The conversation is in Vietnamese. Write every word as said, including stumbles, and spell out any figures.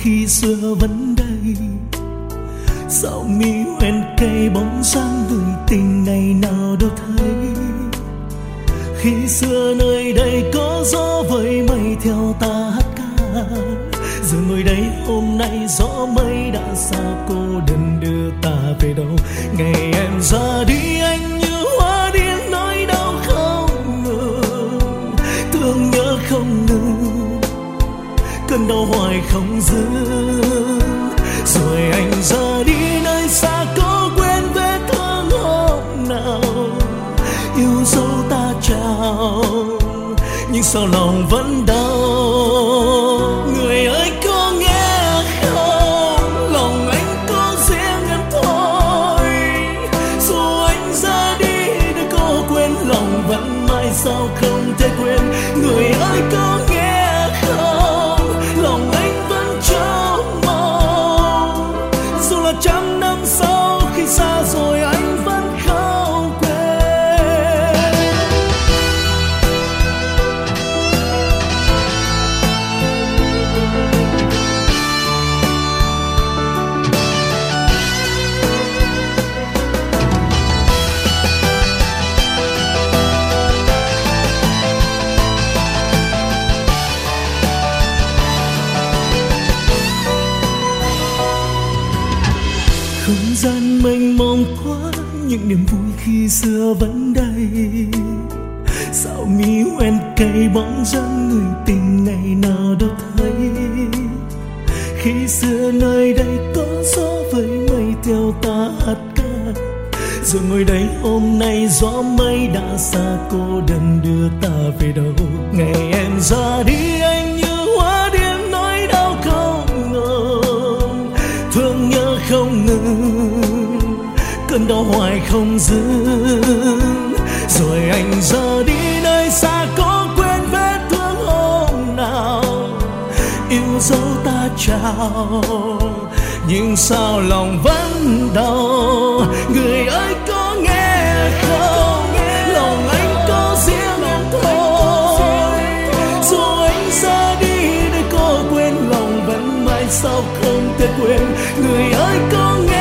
khi xưa vẫn đây. Sao mi hoen cây bóng dáng người tình ngày nào đâu thấy. Khi xưa nơi đây có gió với mây theo ta hát ca, giờ ngồi đây hôm nay gió mây đã xa, cô đơn đưa ta về đâu. Ngày em ra đi anh như hoa điên nỗi đau không ngừng, thương nhớ không ngừng, cơn đau hoài không dừng. Rồi anh ra đi nơi xa có quên vết thương hôm nào, yêu dấu ta chào nhưng sao lòng vẫn đau. Người ơi có nghe không, lòng anh có riêng em thôi. Dù anh ra đi để có quên, lòng vẫn mãi sao không thể quên. Người ơi có nghe không, lòng anh vẫn trông mong. Dù là trăm năm sau khi xa rồi anh vẫn không quên. Không gian mênh mông quá, những niềm vui khi xưa vẫn đây. Sao mi hoen cây bóng dáng người tình ngày nào đâu thấy. Khi xưa nơi đây có gió với mây theo ta hát ca, giờ ngồi đây hôm nay gió mây đã xa, cô đơn đưa ta về đâu. Ngày em ra đi anh như hoa điên nỗi đau không ngừng, thương nhớ không ngừng, cơn đau hoài không dừng. Rồi anh ra đi nơi xa có quên vết thương hôm nào, yêu dấu ta chào nhưng sao lòng vẫn đau. Người ơi có nghe không, lòng anh có riêng em thôi. Dù anh ra đi để có quên, lòng vẫn mãi sao không thể quên. Người ơi có nghe